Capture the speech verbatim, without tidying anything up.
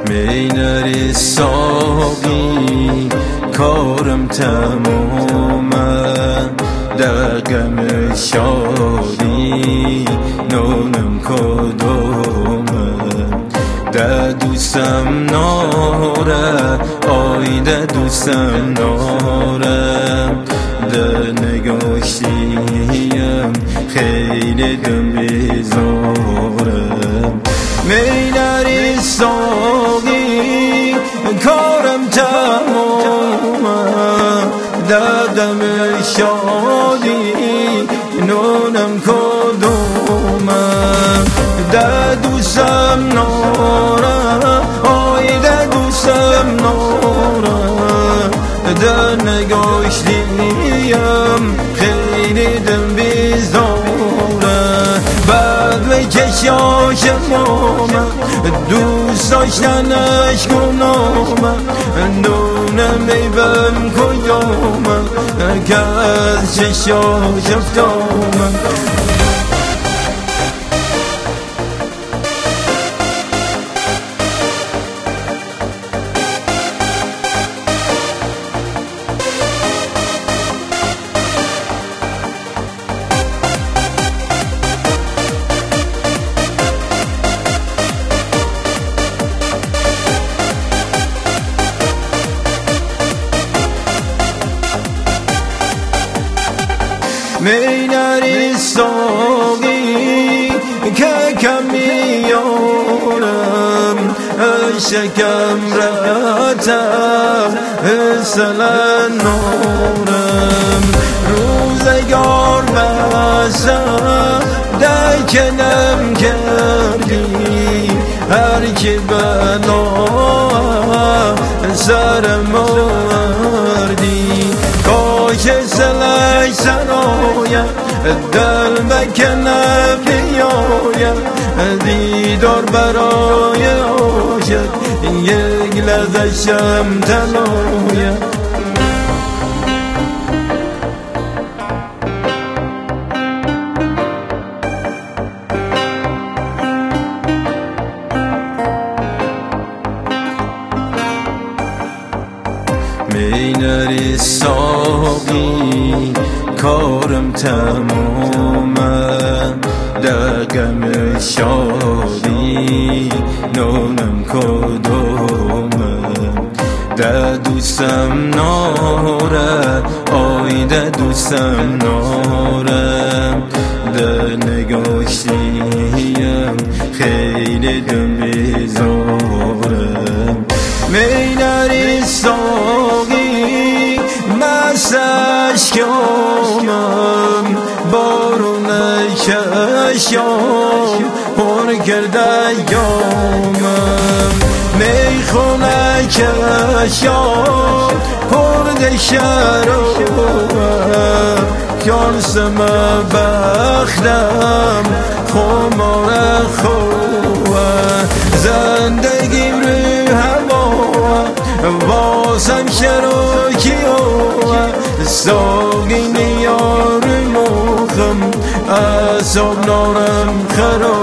مینری ساقی کارم تمومه دقم شادی نونم کدومه ده دوستم ناره آی ده دوستم ناره ده نگاشتیم خیلی دم بیزارم مینری ساقی کارم تمومه دادم شادی نونم کدومه ده دوستم ناره آی ده دوستم ناره ده نگاشتیم خیلی دم بیزاره بعد به چشاشم آمد دوست داشتنش گنامه نونم بیبم کجامه که از چشاش افتامه مینری ساقی که کمیارم شکم رتم حسن نارم روزگار بسم دکنم کردی هر که بلا سرم آوردی کاش سلک سرایم دل بکنم بیایم دیدار برای عاشق یک لحظه‌شم طلایم مینری ساقی کارم تمومه دقم شادی نونم کدومه ده دوستم ناره آی ده دوستم ناره ده نگاشتیم خیلی دم بیزارم مینری ساقی مسش کامم بارون کشام پر کرده یامم میخونه کشام پر دشرام کارسم بختم خمار خواه زندگی رو هوا بازم شراکی آوه ساقی نیار مخم اصاب نارم خراب